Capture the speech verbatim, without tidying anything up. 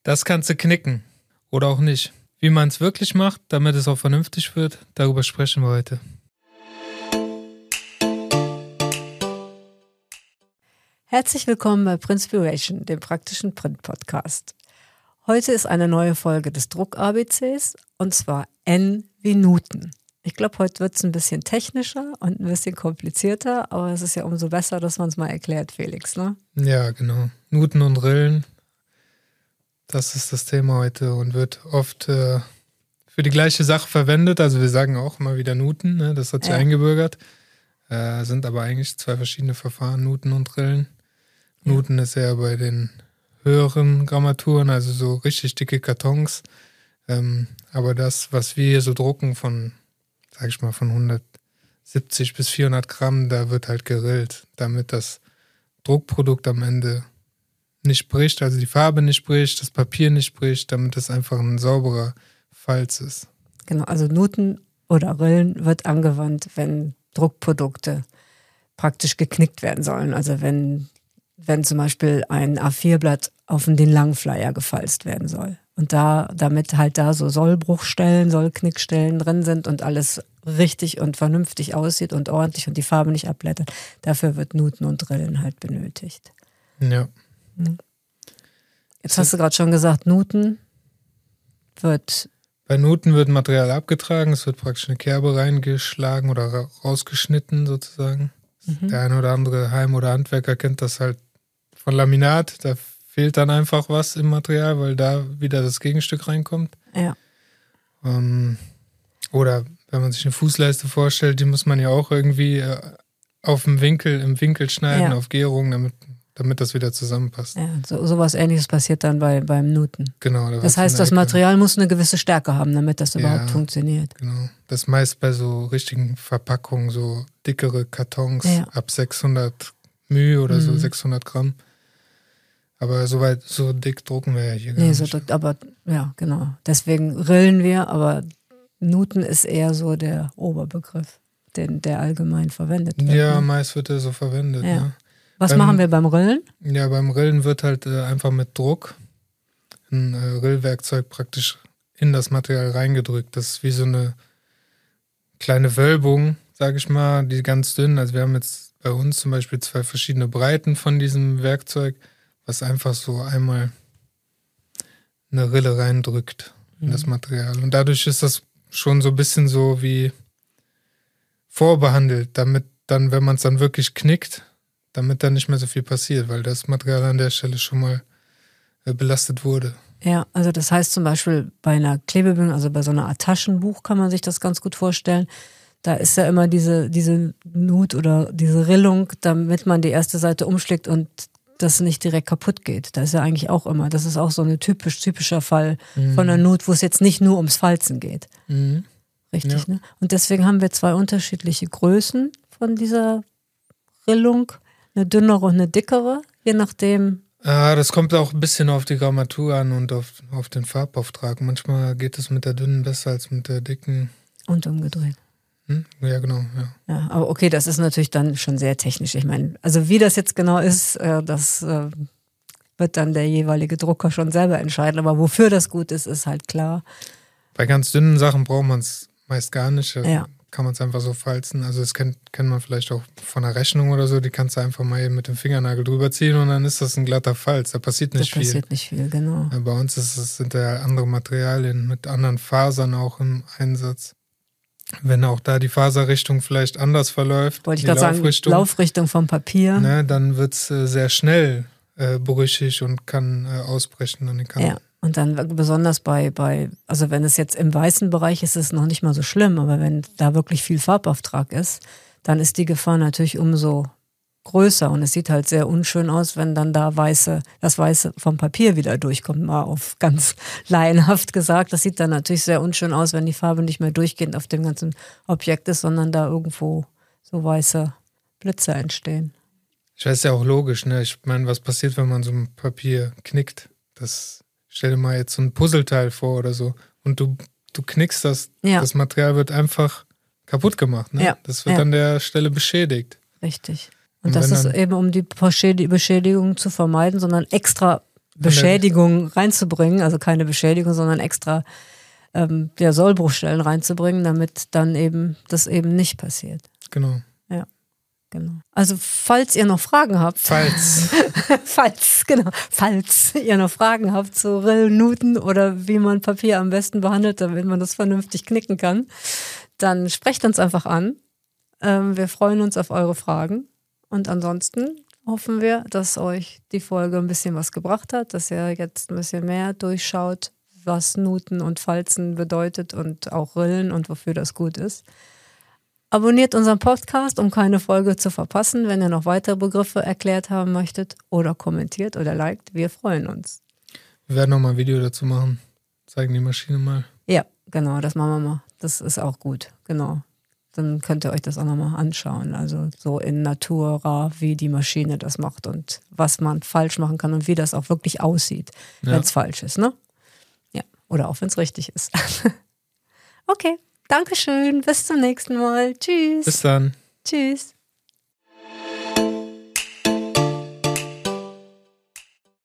Das kannst du knicken oder auch nicht. Wie man es wirklich macht, damit es auch vernünftig wird, darüber sprechen wir heute. Herzlich willkommen bei Printspiration, dem praktischen Print-Podcast. Heute ist eine neue Folge des Druck-A B Cs und zwar N wie Newton. Ich glaube, heute wird es ein bisschen technischer und ein bisschen komplizierter, aber es ist ja umso besser, dass man es mal erklärt, Felix, ne? Ja, genau. Newton und Rillen, das ist das Thema heute und wird oft äh, für die gleiche Sache verwendet. Also wir sagen auch immer wieder Newton, ne? Das hat sich ja eingebürgert. Äh, sind aber eigentlich zwei verschiedene Verfahren, Newton und Rillen. Ja. Newton ist eher bei den höheren Grammaturen, also so richtig dicke Kartons. Ähm, aber das, was wir hier so drucken von, sag ich mal, von hundertsiebzig bis vierhundert Gramm, da wird halt gerillt, damit das Druckprodukt am Ende nicht bricht, also die Farbe nicht bricht, das Papier nicht bricht, damit es einfach ein sauberer Falz ist. Genau, also Newton oder Rillen wird angewandt, wenn Druckprodukte praktisch geknickt werden sollen. Also wenn, wenn zum Beispiel ein A vier Blatt auf den Langflyer gefalzt werden soll. Und da, damit halt da so Sollbruchstellen, Sollknickstellen drin sind und alles richtig und vernünftig aussieht und ordentlich und die Farbe nicht abblättert, dafür wird Newton und Rillen halt benötigt. Ja. Jetzt hast du gerade schon gesagt, Newton wird... Bei Newton wird Material abgetragen, es wird praktisch eine Kerbe reingeschlagen oder ra- rausgeschnitten sozusagen. Mhm. Der eine oder andere Heim- oder Handwerker kennt das halt von Laminat, da fehlt dann einfach was im Material, weil da wieder das Gegenstück reinkommt. Ja. Ähm, oder wenn man sich eine Fußleiste vorstellt, die muss man ja auch irgendwie äh, auf dem Winkel, im Winkel schneiden, ja. auf Gärung, damit, damit das wieder zusammenpasst. Ja, so, sowas Ähnliches passiert dann bei, beim Newton. Genau. Da das heißt, das Ecke. Material muss eine gewisse Stärke haben, damit das ja, überhaupt funktioniert. Genau. Das ist meist bei so richtigen Verpackungen, so dickere Kartons ja. ab sechshundert μ oder mhm. so sechshundert Gramm. Aber so weit, so dick drucken wir ja hier gar nee, nicht. Nee, so dick, aber ja, genau. Deswegen rillen wir, aber Newton ist eher so der Oberbegriff, den, der allgemein verwendet wird. Ja, ne? meist wird er so verwendet. Ja. Ne? Was beim, machen wir beim Rillen? Ja, beim Rillen wird halt äh, einfach mit Druck ein äh, Rillwerkzeug praktisch in das Material reingedrückt. Das ist wie so eine kleine Wölbung, sag ich mal, die ganz dünn. Also wir haben jetzt bei uns zum Beispiel zwei verschiedene Breiten von diesem Werkzeug, was einfach so einmal eine Rille reindrückt in mhm. das Material. Und dadurch ist das schon so ein bisschen so wie vorbehandelt, damit dann, wenn man es dann wirklich knickt, damit dann nicht mehr so viel passiert, weil das Material an der Stelle schon mal äh, belastet wurde. Ja, also das heißt zum Beispiel bei einer Klebebindung, also bei so einer Art Taschenbuch kann man sich das ganz gut vorstellen. Da ist ja immer diese, diese Nut oder diese Rillung, damit man die erste Seite umschlägt und das nicht direkt kaputt geht. Da ist ja eigentlich auch immer, das ist auch so ein typisch, typischer Fall mhm. von einer Nut, wo es jetzt nicht nur ums Falzen geht. Mhm. Richtig, ja. ne? Und deswegen haben wir zwei unterschiedliche Größen von dieser Rillung, eine dünnere und eine dickere, je nachdem. Ah, das kommt auch ein bisschen auf die Grammatur an und auf, auf den Farbauftrag. Manchmal geht es mit der dünnen besser als mit der dicken. Und umgedreht. Hm? Ja, genau, ja. Ja, aber okay, das ist natürlich dann schon sehr technisch. Ich meine, also wie das jetzt genau ist, das wird dann der jeweilige Drucker schon selber entscheiden. Aber wofür das gut ist, ist halt klar. Bei ganz dünnen Sachen braucht man es meist gar nicht. Ja. Kann man es einfach so falzen. Also das kennt, kennt man vielleicht auch von einer Rechnung oder so. Die kannst du einfach mal eben mit dem Fingernagel drüber ziehen und dann ist das ein glatter Falz. Da passiert nicht viel. Da passiert nicht viel, genau. Ja, bei uns ist es, sind ja andere Materialien mit anderen Fasern auch im Einsatz. Wenn auch da die Faserrichtung vielleicht anders verläuft, wollte ich die gerade sagen, Laufrichtung, Laufrichtung vom Papier, ne, dann wird es äh, sehr schnell äh, brüchig und kann äh, ausbrechen an den Kanten. Ja, und dann besonders bei, bei, also wenn es jetzt im weißen Bereich ist, ist es noch nicht mal so schlimm, aber wenn da wirklich viel Farbauftrag ist, dann ist die Gefahr natürlich umso größer und es sieht halt sehr unschön aus, wenn dann da weiße, das Weiße vom Papier wieder durchkommt, mal auf ganz laienhaft gesagt. Das sieht dann natürlich sehr unschön aus, wenn die Farbe nicht mehr durchgehend auf dem ganzen Objekt ist, sondern da irgendwo so weiße Blitze entstehen. Ich weiß ja auch logisch, ne? Ich meine, was passiert, wenn man so ein Papier knickt? Das, stell dir mal jetzt so ein Puzzleteil vor oder so und du, du knickst das, ja. Das Material wird einfach kaputt gemacht, ne? Ja. Das wird ja. an der Stelle beschädigt. Richtig. Und, und das ist eben, um die Beschädigung zu vermeiden, sondern extra Beschädigung reinzubringen, also keine Beschädigung, sondern extra ähm, ja, Sollbruchstellen reinzubringen, damit dann eben das eben nicht passiert. Genau. Ja, genau. Also falls ihr noch Fragen habt. Falls. falls, genau. Falls ihr noch Fragen habt zu Rillen, Nuten oder wie man Papier am besten behandelt, damit man das vernünftig knicken kann, dann sprecht uns einfach an. Ähm, wir freuen uns auf eure Fragen. Und ansonsten hoffen wir, dass euch die Folge ein bisschen was gebracht hat, dass ihr jetzt ein bisschen mehr durchschaut, was Nuten und Falzen bedeutet und auch Rillen und wofür das gut ist. Abonniert unseren Podcast, um keine Folge zu verpassen, wenn ihr noch weitere Begriffe erklärt haben möchtet, oder kommentiert oder liked. Wir freuen uns. Wir werden noch mal ein Video dazu machen. Zeigen die Maschine mal. Ja, genau, das machen wir mal. Das ist auch gut, genau. Dann könnt ihr euch das auch nochmal anschauen. Also so in Natura, wie die Maschine das macht und was man falsch machen kann und wie das auch wirklich aussieht, ja. wenn es falsch ist, ne? Ja, oder auch wenn es richtig ist. Okay, Dankeschön, bis zum nächsten Mal. Tschüss. Bis dann. Tschüss.